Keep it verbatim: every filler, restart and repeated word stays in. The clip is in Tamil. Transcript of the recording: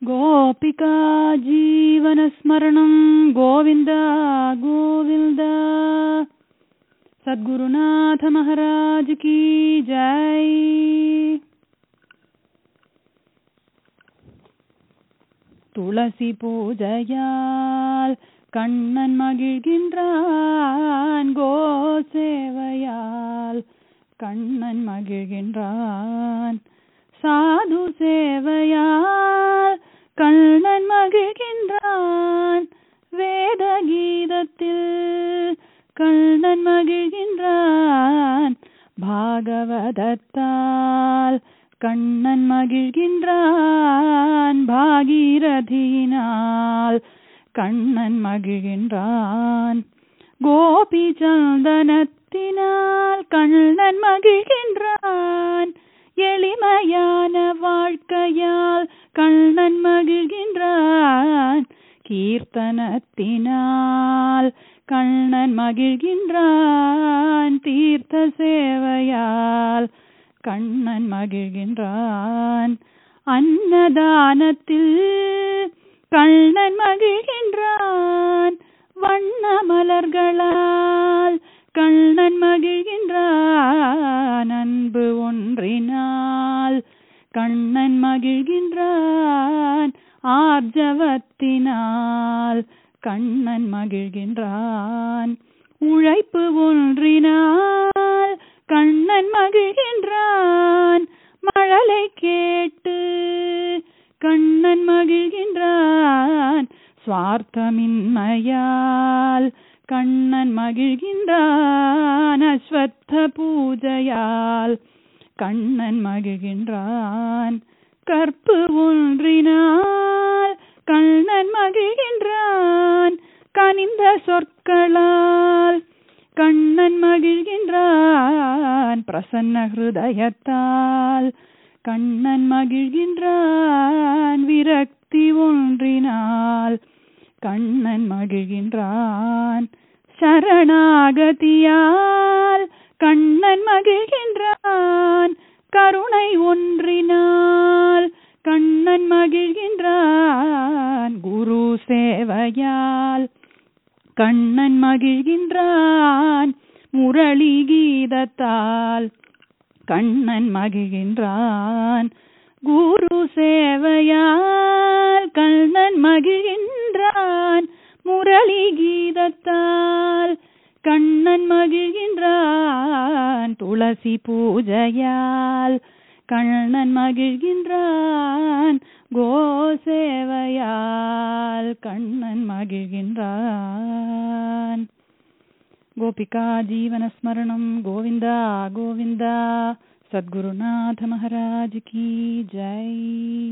गोपिका जीवनस्मरणं गोविंद गोविंद। सद्गुरुनाथ महाराज की जय। துளசி பூஜையால் கண்ணன் மகிழ்கின்றான், கோசேவையால் கண்ணன் மகிழ்கின்றான், சாது சேவையால் கண்ணன் மகிழ்கின்றான், வேத கீதத்தில் கண்ணன் மகிழ்கின்றான், பாகவதத்தால் கண்ணன் மகிழ்கின்றான், பாகீரதியினால் கண்ணன் மகிழ்கின்றான், கோபி சந்தனத்தினால் கண்ணன் மகிழ்கின்றான், எளிமையான வாழ்க்கையால் கண்ணன் மகிழ்கின்றான், கீர்த்தனத்தினால் கண்ணன் மகிழ்கின்றான், தீர்த்த சேவையால் கண்ணன் மகிழ்கின்றான், அன்னதானத்தில் கண்ணன் மகிழ்கின்றான், வண்ண மலர்களால் கண்ணன் மகிழ்கின்றான், அன்பு ஒன்றினால் கண்ணன் மகிழ்கின்றான், ஆர்ஜவத்தினால் கண்ணன் மகிழ்கின்றான், உழைப்பு ஒன்றினால் கண்ணன் மகிழ்கின்றான், மழலை கேட்டு கண்ணன் மகிழ்கின்றான், சுவார்த்தமின்மையால் கண்ணன் மகிழ்கின்றான், அஸ்வத்த பூஜையால் கண்ணன் மகிழ்கின்றான், கற்பு ஒன்றினால் கண்ணன் மகிழ்கின்றான், கனிந்த சொற்களால் கண்ணன் மகிழ்கின்றான், பிரசன்ன ஹிருதயத்தால் கண்ணன் மகிழ்கின்றான், விரக்தி ஒன்றினால் கண்ணன் மகிழ்கின்றான், சரணாகதியால் கண்ணன் மகிழ்கின்றான், கருணை ஒன்றினால் கண்ணன் மகிழ்கின்றான், குரு சேவையால் கண்ணன் மகிழ்கின்றான், முரளி கீதத்தால் கண்ணன் மகிழ்கின்றான், குரு சேவையால் கண்ணன் மகிழ்கின்றான், முரளி கீதத்தால் கண்ணன் மகிழ்கின்றான், துளசி பூஜையால் கண்ணன் மகிழ்கின்றான், கோசேவையால் கண்ணன் மகிழ்கின்றான். கோபிகா ஜீவனஸ்மரணம் கோவிந்தா கோவிந்தா. சத்குருநாத மகாராஜ் கி ஜெய்.